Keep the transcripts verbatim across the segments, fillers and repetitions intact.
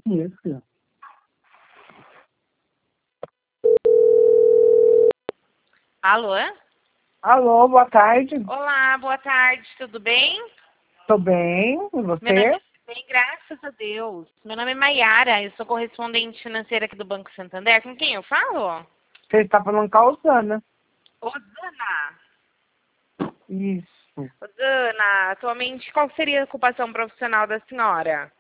Isso. Alô? Alô, boa tarde. Olá, boa tarde, tudo bem? Tô bem, e Meu nome você? é bem, graças a Deus. Meu nome é Maiara, eu sou correspondente financeira aqui do Banco Santander. Com quem eu falo? Você está falando com a Osana. Ô, Dana. Isso. Ô, Dana, atualmente qual seria a ocupação profissional da senhora?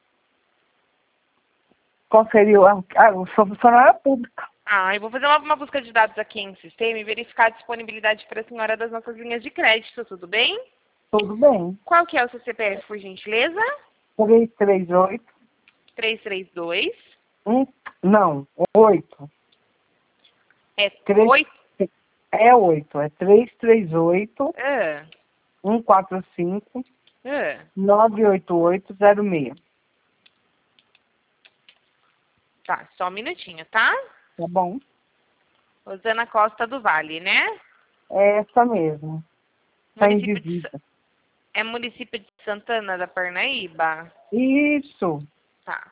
Qual seria o... Ah, eu sou funcionária pública. Ah, eu vou fazer uma, uma busca de dados aqui em sistema e verificar a disponibilidade para a senhora das nossas linhas de crédito, tudo bem? Tudo bem. Qual que é o seu C P F, por gentileza? três três oito. três três dois. Um, não, oito. É Três, oito. é oito. É três três oito, Ah, um quatro cinco, ah. nove oito oito zero seis. Tá, só um minutinho, tá? Tá bom? Rosana Costa do Vale, né? É essa mesmo. Tá em Município de, Sa- divisa. é município de Santana da Parnaíba? Isso. Tá.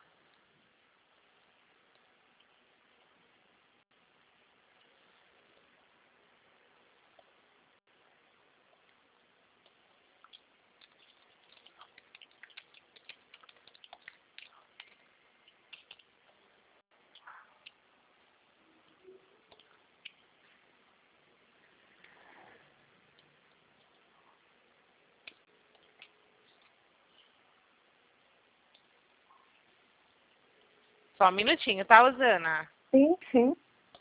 Só um minutinho, tá, Rosana? Sim, sim.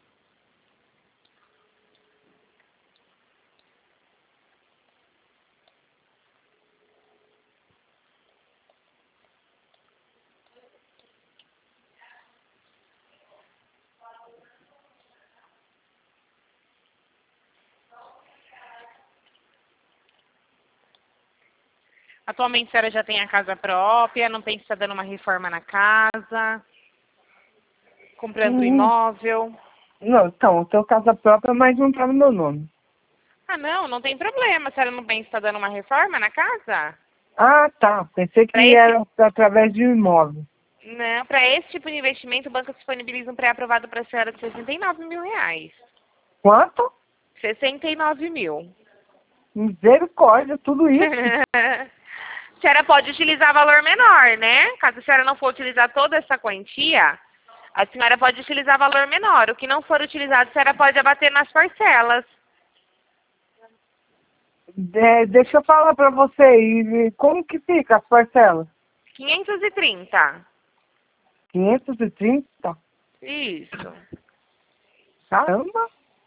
Atualmente a senhora já tem a casa própria, não pensa em estar dando uma reforma na casa, comprando um Hum, imóvel. não, então, eu tenho casa própria, mas não tá no meu nome. Ah, não, não tem problema. A senhora não pensa em estar dando uma reforma na casa? Ah, tá. Pensei Para que esse, era através de um imóvel. não, para esse tipo de investimento, o banco disponibiliza um pré-aprovado para a senhora de sessenta e nove mil reais. Quanto? sessenta e nove mil. Misericórdia, tudo isso. A senhora pode utilizar valor menor, né? Caso a senhora não for utilizar toda essa quantia, a senhora pode utilizar valor menor. O que não for utilizado, a senhora pode abater nas parcelas. É, deixa eu falar pra você, e como que fica as parcelas? quinhentos e trinta. quinhentos e trinta? Isso. Caramba!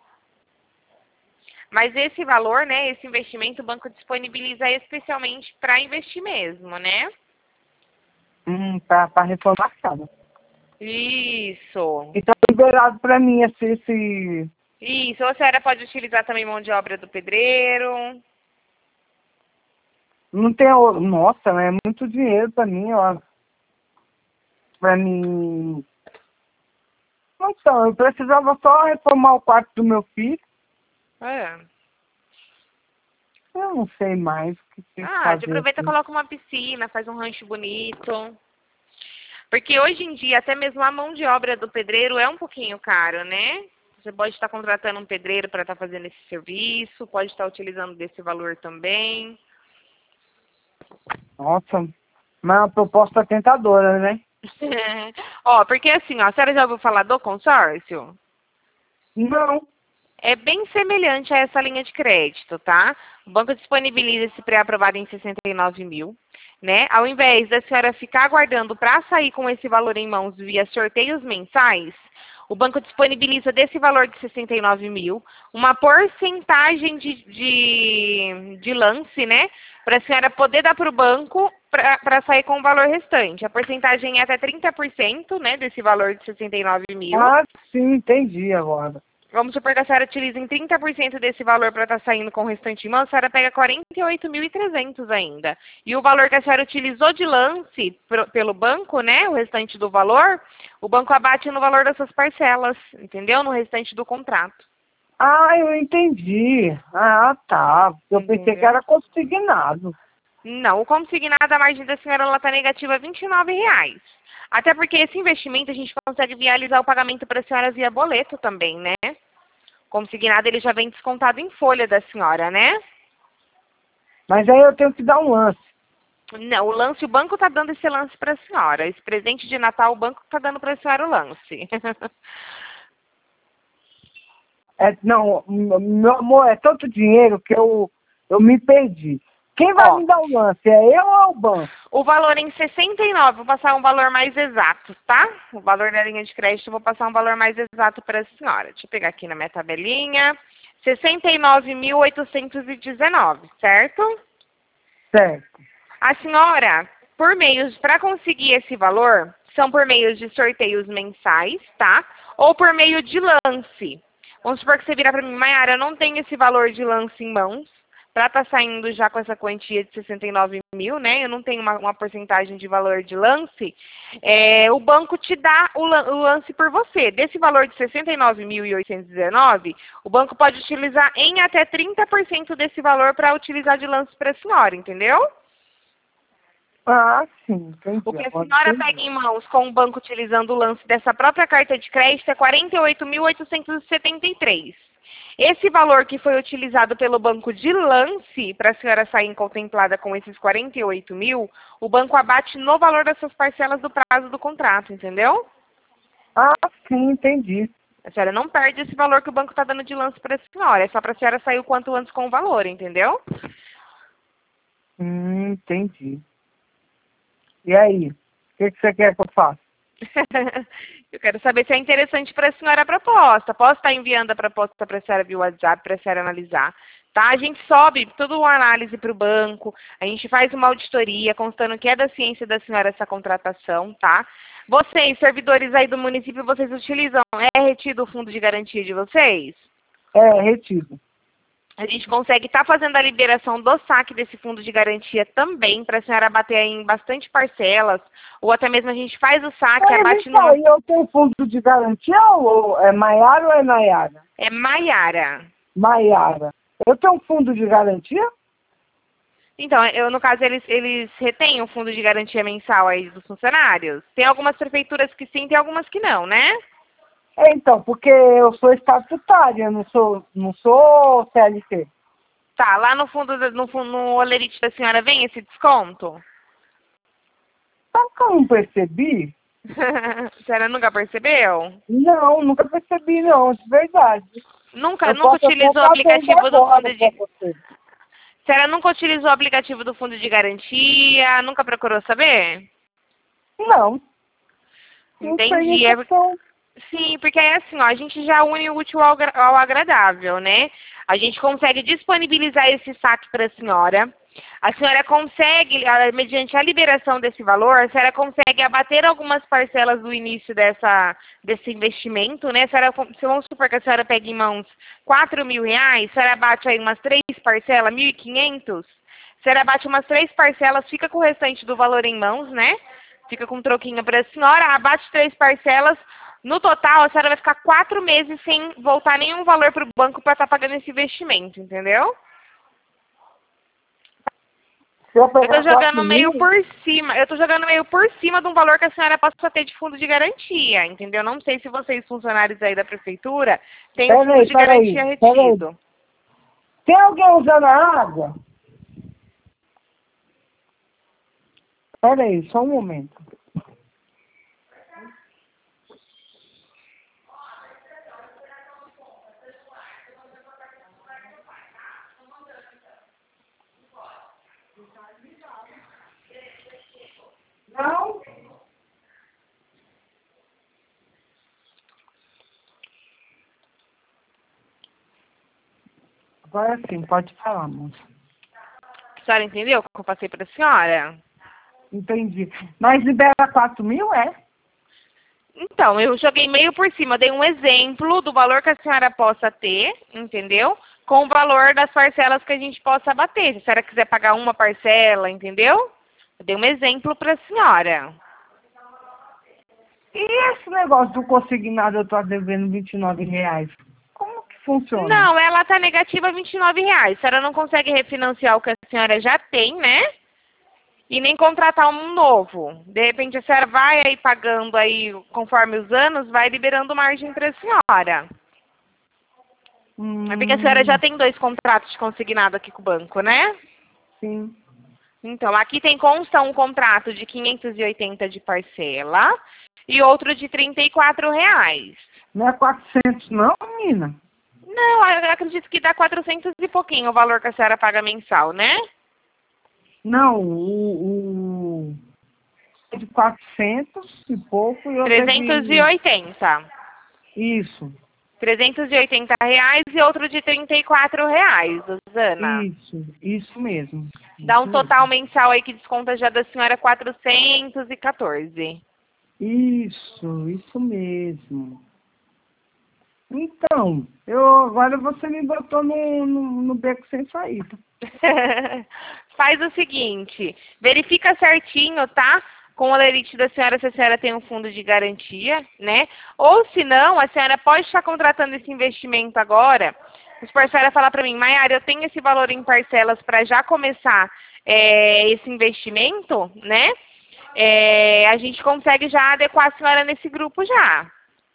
Mas esse valor, né, esse investimento, o banco disponibiliza especialmente para investir mesmo, né? Hum, pra, pra reformar a casa. Isso. E tá liberado pra mim esse, esse... Isso. Ou a senhora pode utilizar também mão de obra do pedreiro. Não tem... o- Nossa, é muito dinheiro pra mim, ó. Pra mim... Então, eu precisava só reformar o quarto do meu filho. É. Eu não sei mais o que tem que Ah, de fazer aproveita e aqui. coloca uma piscina, faz um rancho bonito. Porque hoje em dia, até mesmo a mão de obra do pedreiro é um pouquinho caro, né? Você pode estar contratando um pedreiro para estar fazendo esse serviço, pode estar utilizando desse valor também. Nossa, mas é uma proposta tentadora, né? Ó, porque assim, ó, a senhora já ouviu falar do consórcio? Não. É bem semelhante a essa linha de crédito, tá? O banco disponibiliza esse pré-aprovado em sessenta e nove mil, né? Ao invés da senhora ficar aguardando para sair com esse valor em mãos via sorteios mensais, o banco disponibiliza desse valor de sessenta e nove mil uma porcentagem de, de, de lance, né? Para a senhora poder dar para o banco para sair com o valor restante. A porcentagem é até trinta por cento, né? Desse valor de sessenta e nove mil. Ah, sim, entendi agora. Vamos supor que a senhora utiliza em trinta por cento desse valor para estar saindo com o restante em mão, a senhora pega quarenta e oito mil e trezentos ainda. E o valor que a senhora utilizou de lance pro, pelo banco, né, o restante do valor, o banco abate no valor das suas parcelas, entendeu? No restante do contrato. Ah, eu entendi. Ah, tá. Eu pensei que Entendeu? era consignado. Não, o consignado, a margem da senhora está negativa vinte e nove reais. Até porque esse investimento a gente consegue viabilizar o pagamento para a senhora via boleto também, né? O consignado ele já vem descontado em folha da senhora, né? Mas aí eu tenho que dar um lance. Não, o lance, o banco está dando esse lance para a senhora. Esse presente de Natal, o banco está dando para a senhora o lance. É, não, meu amor, é tanto dinheiro que eu, eu me perdi. Quem vai Ó, me dar o lance? É eu ou o banco? o valor em sessenta e nove, vou passar um valor mais exato, tá? O valor da linha de crédito, eu vou passar um valor mais exato para a senhora. Deixa eu pegar aqui na minha tabelinha. sessenta e nove mil oitocentos e dezenove, certo? Certo. A senhora, por meios, para conseguir esse valor, são por meios de sorteios mensais, tá? Ou por meio de lance. Vamos supor que você virar para mim, Mayara, eu não tenho esse valor de lance em mãos, para estar tá saindo já com essa quantia de sessenta e nove mil, né? Eu não tenho uma, uma porcentagem de valor de lance. É, o banco te dá o, o lance por você. Desse valor de sessenta e nove mil oitocentos e dezenove, o banco pode utilizar em até trinta por cento desse valor para utilizar de lance para a senhora, entendeu? Ah, sim, entendi. O que a Agora senhora entendi. pega em mãos com o banco utilizando o lance dessa própria carta de crédito é quarenta e oito mil oitocentos e setenta e três. Esse valor que foi utilizado pelo banco de lance para a senhora sair contemplada com esses quarenta e oito mil, o banco abate no valor das suas parcelas do prazo do contrato, entendeu? Ah, sim, entendi. A senhora não perde esse valor que o banco está dando de lance para a senhora. É só para a senhora sair o quanto antes com o valor, entendeu? Hum, entendi. E aí? O que, que você quer que eu faça? Eu quero saber se é interessante para a senhora a proposta. Posso estar enviando a proposta para a senhora via WhatsApp para a senhora analisar. Tá? A gente sobe toda uma análise para o banco, a gente faz uma auditoria constando que é da ciência da senhora essa contratação, tá? Vocês, servidores aí do município, vocês utilizam, é retido o fundo de garantia de vocês? É, retido. A gente consegue estar fazendo a liberação do saque desse fundo de garantia também, para a senhora bater aí em bastante parcelas, ou até mesmo a gente faz o saque, Aí, abate vem cá, numa... e eu tenho fundo de garantia ou é Maiara ou é Nayara? É Maiara. Maiara. Eu tenho um fundo de garantia? Então, eu, no caso, eles, eles retêm o fundo de garantia mensal aí dos funcionários? Tem algumas prefeituras que sim, tem algumas que não, né? É, então, porque eu sou estatutária, não sou, não sou C L T. Tá, lá no fundo, do- no, fu- no olerite da senhora vem esse desconto? Sabe que eu não percebi? A senhora nunca percebeu? Não, nunca percebi não, de verdade. Nunca, Eu nunca posso até utilizou o estar vendo aplicativo do agora fundo pra de... você. A senhora nunca utilizou o aplicativo do fundo de garantia? Nunca procurou saber? Não, não sei Entendi. a É, questão. sim, porque é assim, ó, a gente já une o útil ao, agra- ao agradável, né? A gente consegue disponibilizar esse saque para a senhora. A senhora consegue, ah, mediante a liberação desse valor, a senhora consegue abater algumas parcelas do início dessa, desse investimento, né? A senhora, se vamos supor que a senhora pegue em mãos quatro mil reais, a senhora abate aí umas três parcelas, mil e quinhentos, a senhora abate umas três parcelas, fica com o restante do valor em mãos, né? Fica com um troquinho para a senhora, abate três parcelas. No total, a senhora vai ficar quatro meses sem voltar nenhum valor para o banco para estar pagando esse investimento, entendeu? Se eu Eu tô pegar jogando quatro meio mil, por cima, eu tô jogando meio por cima de um valor que a senhora possa ter de fundo de garantia, entendeu? Não sei se vocês, funcionários aí da prefeitura, têm o fundo peraí, de peraí, garantia peraí. retido. Tem alguém usando a água? Peraí, só um momento. Não? Agora sim, pode falar, moça. A senhora entendeu o que eu passei para a senhora? Entendi. Mas libera quatro mil, é? Então, eu joguei meio por cima, dei um exemplo do valor que a senhora possa ter, entendeu? Com o valor das parcelas que a gente possa abater. Se a senhora quiser pagar uma parcela, entendeu? Eu dei um exemplo para a senhora. E esse negócio do consignado eu tô devendo vinte e nove reais? Como que funciona? Não, ela está negativa vinte e nove reais. A senhora não consegue refinanciar o que a senhora já tem, né? e nem contratar um novo. De repente a senhora vai aí pagando aí, conforme os anos, vai liberando margem para a senhora. Hum, É porque a senhora já tem dois contratos de consignado aqui com o banco, né? sim. Então, aqui tem consta um contrato de quinhentos e oitenta de parcela e outro de trinta e quatro reais. Não é quatrocentos não, menina? Não, eu acredito que dá quatrocentos e pouquinho o valor que a senhora paga mensal, né? Não, o, o é de quatrocentos e pouco e outra é trezentos e de... oitenta. Isso, trezentos e oitenta reais e outro de trinta e quatro reais, Rosana. isso, isso mesmo. Dá um Isso total mensal aí que desconta já da senhora quatrocentos e quatorze. Isso, isso mesmo. Então, eu agora você me botou no, no, no beco sem saída. Faz o seguinte, verifica certinho, tá? Com a lerite da senhora, se a senhora tem um fundo de garantia, né? Ou se não, a senhora pode estar contratando esse investimento agora. Os parceiros falar para mim, Maiara, eu tenho esse valor em parcelas para já começar é, esse investimento, né? É, a gente consegue já adequar a senhora nesse grupo já.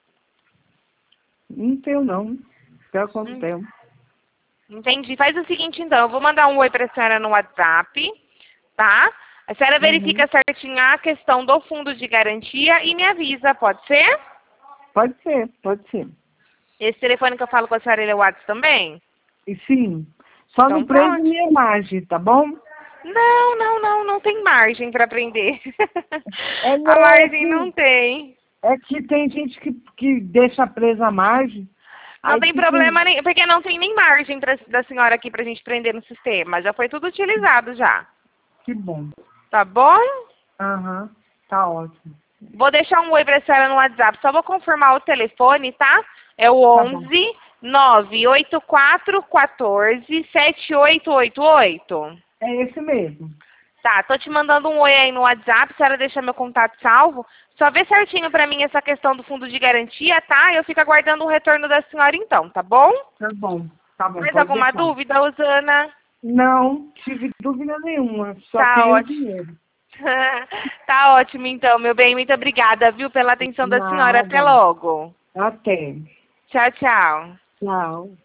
Não tenho não. Pior que eu não Hum. tenho. Entendi. Faz o seguinte, então. Eu vou mandar um oi para a senhora no WhatsApp, tá? A senhora verifica certinho a questão do fundo de garantia e me avisa, pode ser? Pode ser, pode ser. Esse telefone que eu falo com a senhora, ele é o WhatsApp também? E sim, só Então não prende pronto. minha imagem, tá bom? Não, não, não. Não tem margem para prender. É, A não, é margem que, não tem. é que tem gente que, que deixa presa a margem. Não Aí tem fica... problema nenhum, porque não tem nem margem pra, da senhora aqui pra gente prender no sistema. Já foi tudo utilizado já. Que bom. Tá bom? Aham, tá ótimo. Vou deixar um oi pra senhora no WhatsApp. Só vou confirmar o telefone, tá? É o Tá bom. onze, nove oito quatro um quatro, sete oito oito oito. É esse mesmo. Tá, tô te mandando um oi aí no WhatsApp, a senhora deixa meu contato salvo. Só vê certinho pra mim essa questão do fundo de garantia, tá? Eu fico aguardando o retorno da senhora então, tá bom? Tá bom, tá bom. Mais Pode alguma deixar. dúvida, Rosana? Não tive dúvida nenhuma. Só Tá tenho ótimo. dinheiro. Tá ótimo então, meu bem. Muito obrigada, viu, pela atenção da senhora. Até Nada. logo. Até. Tchau, tchau. Tchau.